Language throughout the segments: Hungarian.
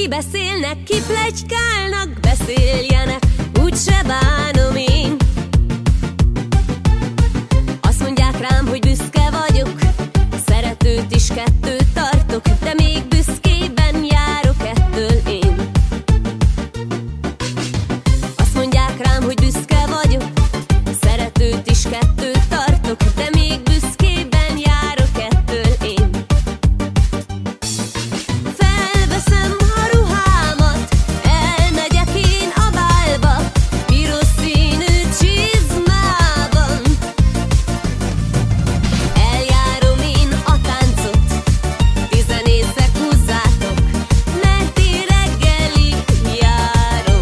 beszélnek, ki pletykálnak, beszéljenek, úgyse bánom én. Azt mondják rám, hogy büszke vagyok, szeretőt is kettőt tartok, de még büszkében járok ettől én. Azt mondják rám, hogy büszke vagyok, szeretőt is kettőt tartok, de még büszkében járok ettől én. Felveszem a ruhámat, elmegyek én a bálba, piros színű csizmában. Eljárom én a táncot, tizenészek húzzátok, mert én reggelig járom.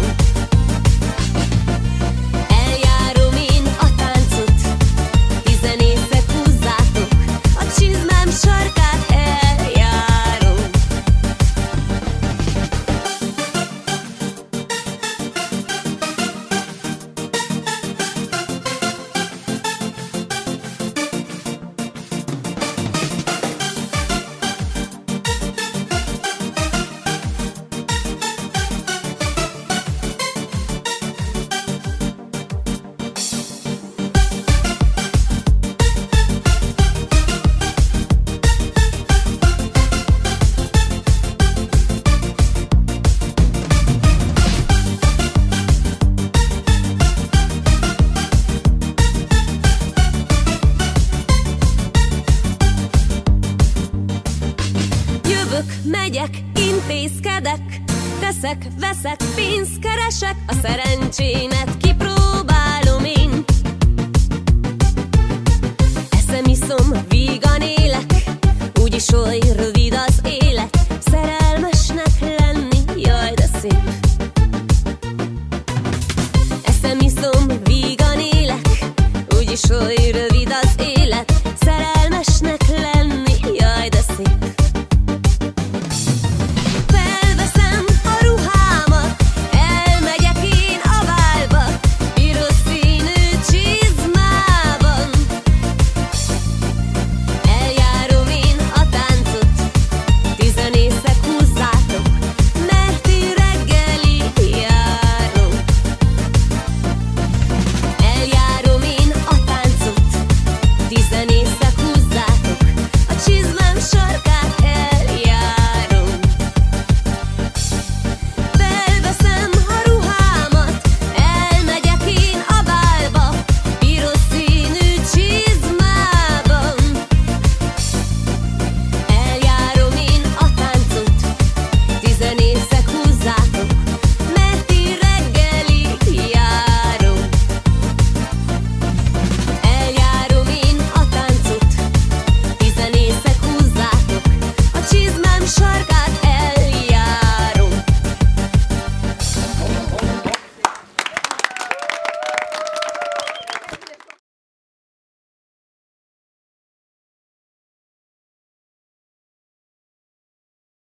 Eljárom én a táncot, tizenészek húzzátok, a csizmám sarkát eljárom. Jövök, megyek, intézkedek, teszek, veszek, pénzt keresek, a szerencsémet kipróbálom én. Eszem, iszom, vígan élek, úgyis oly rövid